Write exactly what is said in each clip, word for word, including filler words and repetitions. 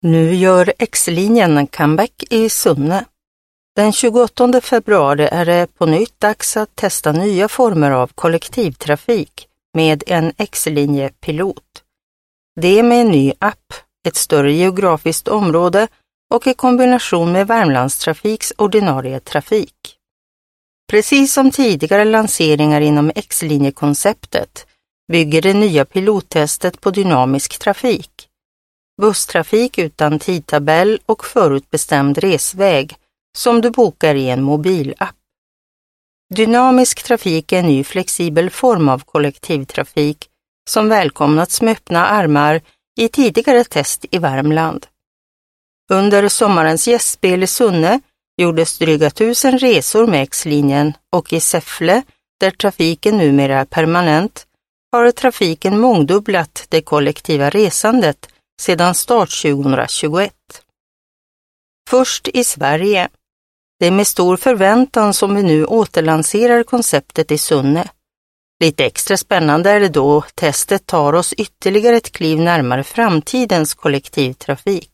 Nu gör X-linjen en comeback i Sunne. Den tjugoåttonde februari är det på nytt dags att testa nya former av kollektivtrafik med en X-linjepilot. Det är med en ny app, ett större geografiskt område och i kombination med Värmlandstrafiks ordinarie trafik. Precis som tidigare lanseringar inom X-linjekonceptet bygger det nya pilottestet på dynamisk trafik. Busstrafik utan tidtabell och förutbestämd resväg som du bokar i en mobilapp. Dynamisk trafik är en ny flexibel form av kollektivtrafik som välkomnats med öppna armar i tidigare test i Värmland. Under sommarens gästspel i Sunne gjordes dryga tusen resor med X-linjen och i Säffle, där trafiken numera är permanent, har trafiken mångdubblat det kollektiva resandet sedan start tjugohundratjugoett. Först i Sverige. Det är med stor förväntan som vi nu återlanserar konceptet i Sunne. Lite extra spännande är det då testet tar oss ytterligare ett kliv närmare framtidens kollektivtrafik.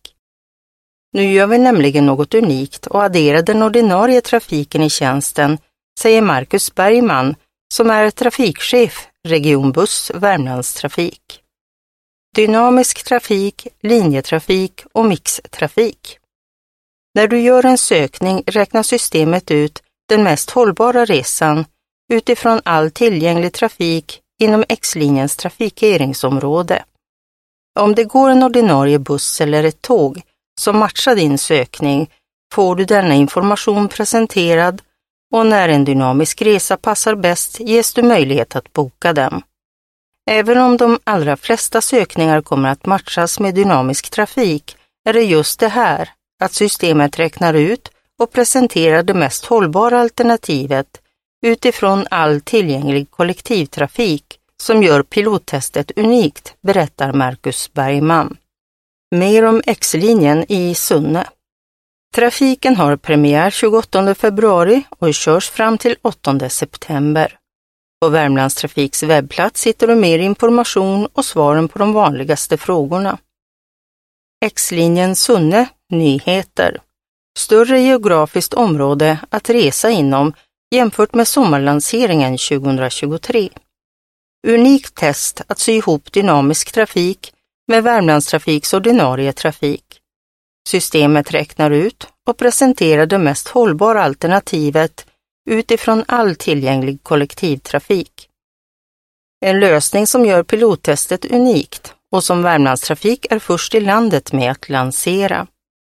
Nu gör vi nämligen något unikt och adderar den ordinarie trafiken i tjänsten, säger Marcus Bergman, som är trafikchef Regionbuss Värmlandstrafik. Dynamisk trafik, linjetrafik och mixtrafik. När du gör en sökning räknar systemet ut den mest hållbara resan utifrån all tillgänglig trafik inom X-linjens trafikeringsområde. Om det går en ordinarie buss eller ett tåg som matchar din sökning får du denna information presenterad och när en dynamisk resa passar bäst ges du möjlighet att boka den. Även om de allra flesta sökningar kommer att matchas med dynamisk trafik är det just det här att systemet räknar ut och presenterar det mest hållbara alternativet utifrån all tillgänglig kollektivtrafik som gör pilottestet unikt, berättar Marcus Bergman. Mer om X-linjen i Sunne. Trafiken har premiär tjugoåttonde februari och körs fram till åttonde september. På Värmlandstrafiks webbplats hittar du mer information och svaren på de vanligaste frågorna. X-linjen Sunne, nyheter. Större geografiskt område att resa inom jämfört med sommarlanseringen tjugohundratjugotre. Unikt test att sy ihop dynamisk trafik med Värmlandstrafiks ordinarie trafik. Systemet räknar ut och presenterar det mest hållbara alternativet utifrån all tillgänglig kollektivtrafik. En lösning som gör pilottestet unikt och som Värmlandstrafik är först i landet med att lansera.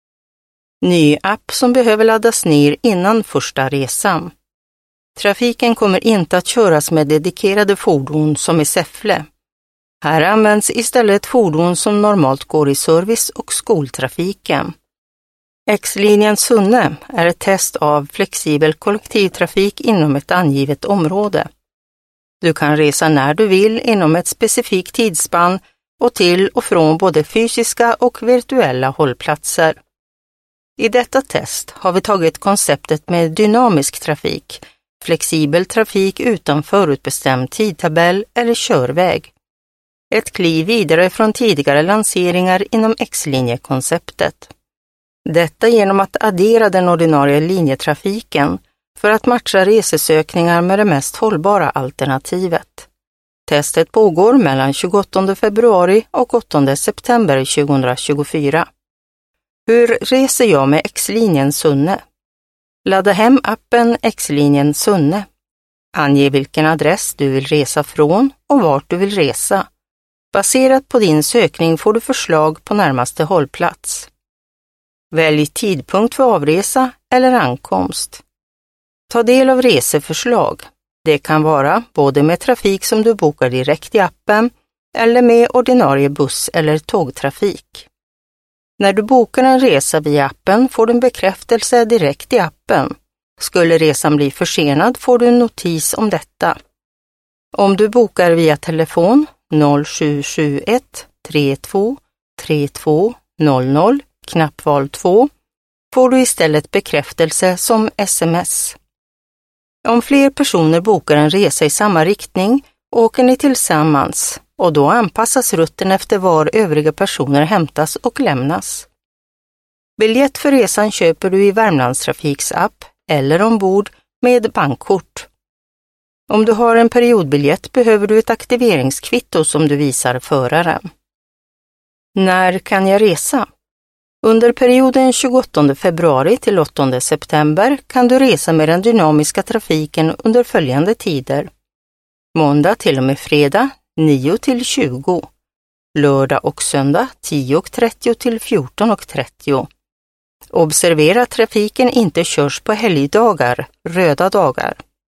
Ny app som behöver laddas ner innan första resan. Trafiken kommer inte att köras med dedikerade fordon som i Säffle. Här används istället fordon som normalt går i service- och skoltrafiken. X-linjen Sunne är ett test av flexibel kollektivtrafik inom ett angivet område. Du kan resa när du vill inom ett specifikt tidsspann och till och från både fysiska och virtuella hållplatser. I detta test har vi tagit konceptet med dynamisk trafik, flexibel trafik utan förutbestämd tidtabell eller körväg. Ett kliv vidare från tidigare lanseringar inom X-linjekonceptet. Detta genom att addera den ordinarie linjetrafiken för att matcha resesökningar med det mest hållbara alternativet. Testet pågår mellan tjugoåttonde februari och åttonde september tjugohundratjugofyra. Hur reser jag med X-linjen Sunne? Ladda hem appen X-linjen Sunne. Ange vilken adress du vill resa från och vart du vill resa. Baserat på din sökning får du förslag på närmaste hållplats. Välj tidpunkt för avresa eller ankomst. Ta del av reseförslag. Det kan vara både med trafik som du bokar direkt i appen eller med ordinarie buss- eller tågtrafik. När du bokar en resa via appen får du en bekräftelse direkt i appen. Skulle resan bli försenad får du en notis om detta. Om du bokar via telefon noll sju sju ett tre två tre två noll noll, knappval två, får du istället bekräftelse som sms. Om fler personer bokar en resa i samma riktning åker ni tillsammans och då anpassas rutten efter var övriga personer hämtas och lämnas. Biljett för resan köper du i Värmlandstrafiks app eller ombord med bankkort. Om du har en periodbiljett behöver du ett aktiveringskvitto som du visar föraren. När kan jag resa? Under perioden tjugoåttonde februari till åttonde september kan du resa med den dynamiska trafiken under följande tider. Måndag till och med fredag nio till tjugo. Lördag och söndag tio och trettio till fjorton och trettio. Observera att trafiken inte körs på helgdagar, röda dagar.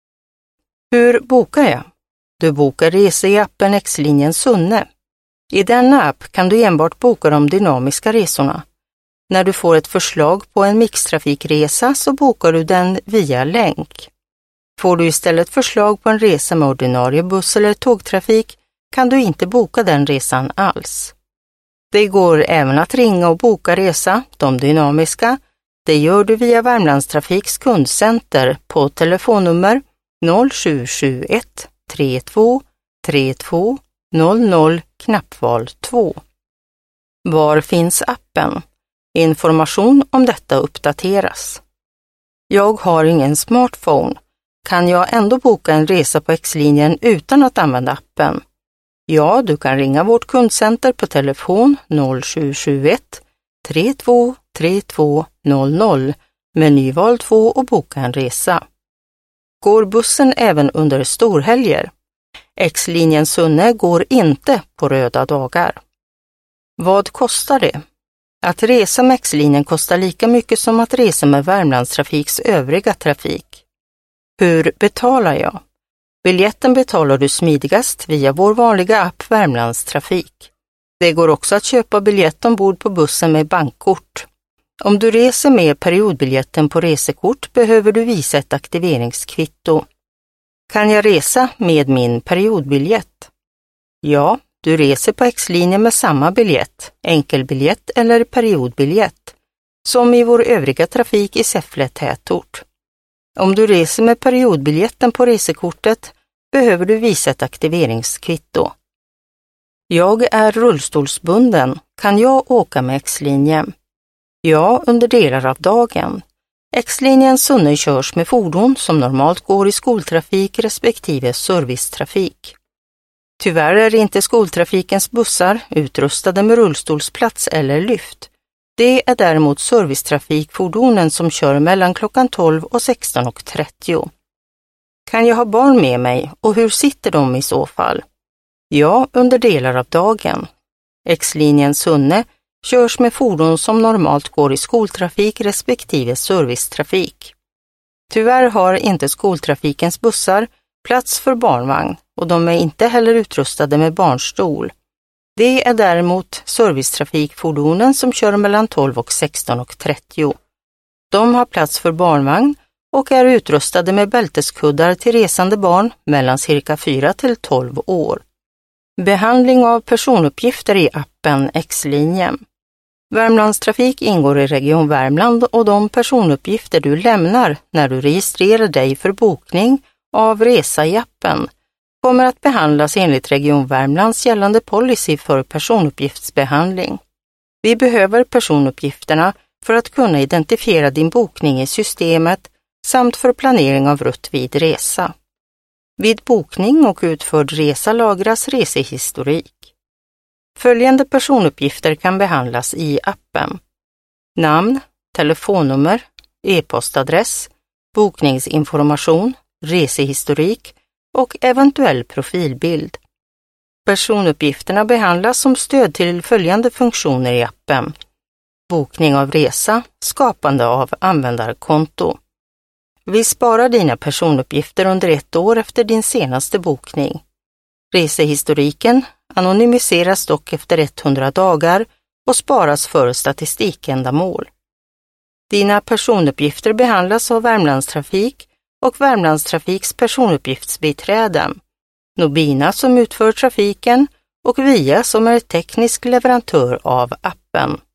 Hur bokar jag? Du bokar resa i appen X-linjen Sunne. I denna app kan du enbart boka de dynamiska resorna. När du får ett förslag på en mixtrafikresa så bokar du den via länk. Får du istället förslag på en resa med ordinarie buss eller tågtrafik kan du inte boka den resan alls. Det går även att ringa och boka resa, de dynamiska. Det gör du via Värmlandstrafiks kundcenter på telefonnummer noll sju sju ett tre två tre två noll noll knappval två. Var finns appen? Information om detta uppdateras. Jag har ingen smartphone. Kan jag ändå boka en resa på X-linjen utan att använda appen? Ja, du kan ringa vårt kundcenter på telefon noll sju sju ett tre två tre två noll noll med nyval två och boka en resa. Går bussen även under storhelger? X-linjen Sunne går inte på röda dagar. Vad kostar det? Att resa med X-linjen kostar lika mycket som att resa med Värmlandstrafiks övriga trafik. Hur betalar jag? Biljetten betalar du smidigast via vår vanliga app Värmlandstrafik. Det går också att köpa biljett ombord på bussen med bankkort. Om du reser med periodbiljetten på resekort behöver du visa ett aktiveringskvitto. Kan jag resa med min periodbiljett? Ja, du reser på X-linjen med samma biljett, enkelbiljett eller periodbiljett, som i vår övriga trafik i Säffle tätort. Om du reser med periodbiljetten på resekortet behöver du visa ett aktiveringskvitto. Jag är rullstolsbunden. Kan jag åka med X-linjen? Ja, under delar av dagen. X-linjen Sunne körs med fordon som normalt går i skoltrafik respektive servicetrafik. Tyvärr är inte skoltrafikens bussar utrustade med rullstolsplats eller lyft. Det är däremot servicetrafikfordonen som kör mellan klockan tolv och sexton och trettio. Kan jag ha barn med mig och hur sitter de i så fall? Ja, under delar av dagen. X-linjen Sunne körs med fordon som normalt går i skoltrafik respektive servicetrafik. Tyvärr har inte skoltrafikens bussar plats för barnvagn och de är inte heller utrustade med barnstol. Det är däremot servicetrafikfordonen som kör mellan tolv och sexton och trettio. De har plats för barnvagn och är utrustade med bälteskuddar till resande barn mellan cirka fyra till tolv år. Behandling av personuppgifter i appen X-linjen. Värmlandstrafik ingår i Region Värmland och de personuppgifter du lämnar när du registrerar dig för bokning av resa i appen kommer att behandlas enligt Region Värmlands gällande policy för personuppgiftsbehandling. Vi behöver personuppgifterna för att kunna identifiera din bokning i systemet samt för planering av rutt vid resa. Vid bokning och utförd resa lagras resehistorik. Följande personuppgifter kan behandlas i appen: namn, telefonnummer, e-postadress, bokningsinformation, resehistorik och eventuell profilbild. Personuppgifterna behandlas som stöd till följande funktioner i appen: bokning av resa, skapande av användarkonto. Vi sparar dina personuppgifter under ett år efter din senaste bokning. Resehistoriken anonymiseras dock efter hundra dagar och sparas för statistikändamål. Dina personuppgifter behandlas av Värmlandstrafik och Värmlandstrafiks personuppgiftsbiträden, Nobina som utför trafiken och Via som är teknisk leverantör av appen.